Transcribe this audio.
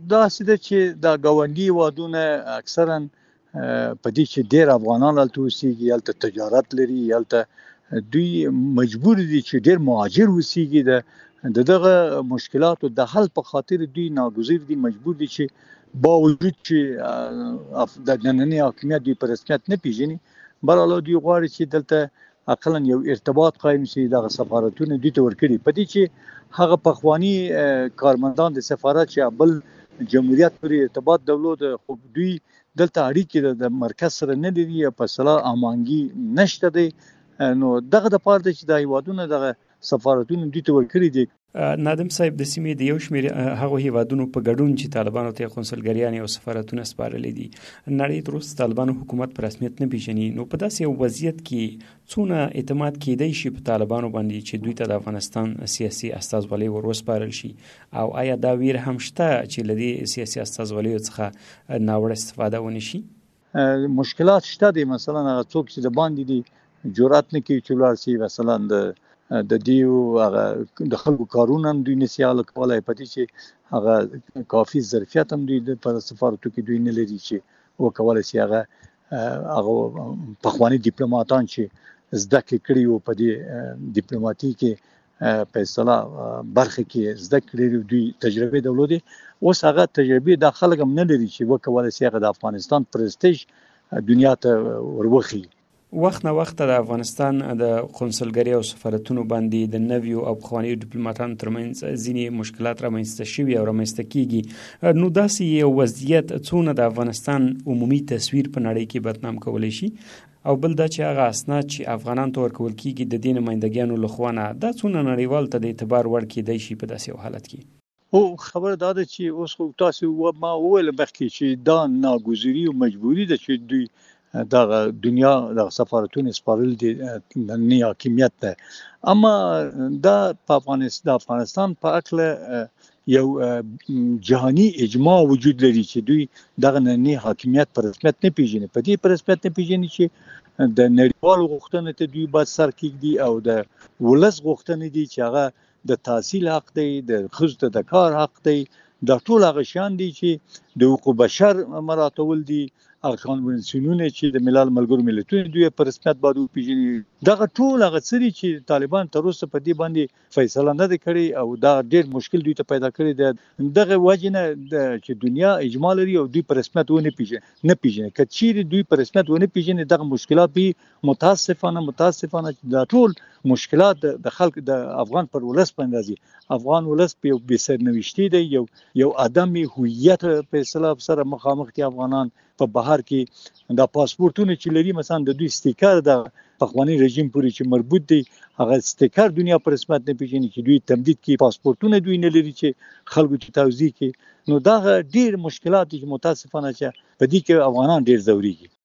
داسې ده چې دا ګاونډي هېوادونه اکثرا په دې چې ډېر افغانان هلته اوسېږي، هلته تجارت لري، هلته دوی مجبور دي چې ډېر مهاجر اوسېږي. د دغه مشکلاتو د حل په خاطر دوی ناګزیر دي، مجبور دي چې باوجود چې د ننني حاکمیت دوی په رسمیت نه پېژني، برحاله دوی غواړي چې دلته اقلا یو ارتباط قایم شي. دغه سفارتونه دوی ته ورکړي په دې چې هغه پخواني کارمندان د سفارت چې بل جمهوریت پورې ارتباط درلود، خو دوی دلته اړیکې د مرکز سره نه لري، په صلاح امانګي نشته دی. نو دغه د پاره چې د هیوادونو دغه سفارتونه دوی ته ورکړي دي. نادم صاحب، د سیمې د یو شمېر هغو هیوادونو په ګډون چې طالبانو ته قونسلګریانې او سفارتونه سپارلي دي، نړۍ تر اوسه طالبانو حکومت په رسمیت نه پیژني. نو په داسې یو وضعیت کې څونه اعتماد کیدی شي په طالبانو باندې چې دوی ته د افغانستان سیاسي استازولۍ ور وسپارل شي؟ او آیا دا ویر هم شته چې له دې سیاسي استازولیو څخه ناوړه استفاده ونه شي؟ مشکلات شته دي. مثلا هغه څوک چې د باندې دي جرأت نه کوي چې ولاړ شي، مثلا د دیو هغه د خلکو کارونه هم دوی نشي حل کولی، په دې چې هغه کافي ظرفیت هم دوی په سفارتو کې دوی نه لري چې وکولی شي هغه پخواني ډیپلوماتان چې زده کړې کړي وو په دې ډیپلوماتي کې په اصطلاح برخه کې زده کړي دوی تجربه درلودي، اوس هغه تجربه د خلک هم نه لري چې وکولی شي هغه د افغانستان پرستیج دنیا ته وروخي. وخت نه وخت د افغانستان د قونسلګرۍ او سفارتونو باندې د نویو او پخوانیو ډیپلوماتانو ترمنځ ځینې مشکلات رامنځته شوي او رامنځته کیږي. نو داسې یو وضعیت څونه د افغانستان عمومي تصویر په نړۍ کې بدنام کولی شي؟ او بل دا چې هغه اسناد چې افغانانو ته ورکول کیږي د دې نمایندګیانو لخوا نه، دا څونه نړیوال ته د اعتبار وړ کیدی شي په داسې یو حالت کې؟ خبره دا ده چې اوس خو تاسو ما وویل مخکې چې دا ناګزیري او مجبوري ده چې دوی دغه دنیا د سفارتونو سپارل دي ننني حاکمیت ته. اما دا په افغانستان په اړه یو جهاني اجماع وجود لري چې دوی دغه ننني حاکمیت په رسمیت نه پیژني. په دې په رسمیت نه پیژني چې د نړیوالو غوښتنو ته دوی باید سر کېږدي او د ولس غوښتنې دي چې هغه د تحصیل حق دی، د ښځو ته د کار حق دی، دا ټول هغه شیان دي چې د حقوق بشر مراعاتول دي، هغه کنوانسیونونه چې د ملل ملګرو ملتونو دوی په رسمیت باندې وپیژني. دغه ټول هغه څه دي چې طالبان تر اوسه په دې باندې فیصله نه ده کړې او دا ډېر مشکل دوی ته پیدا کړی دی. دغه وجه نه چې دنیا اجماع لري او دوی په رسمیت ونه پیژني. که چیرې دوی په رسمیت ونه پیژني دغه مشکلات به متاسفانه چې دا ټول مشکلات د خلک د افغان پر ولس باندې راځي. افغان ولس په یو بې سرنوشتي دی، یو عدم هویت په اصطلاح سره مخامخ دي. افغانان په بهر کې د پاسپورتونو چې لري، مثلا د دوی سټیکر د پخوانی رژیم پورې چې مربوط دی، هغه سټیکر دنیا په رسمیت نه پیژني چې دوی تمدید کې پاسپورتونه دوی نه لري چې خلکو ته توزیع کړي. نو دا ډېر مشکلات دي چې متاسفانه چې په دې کې افغانان ډېر ځوريږي.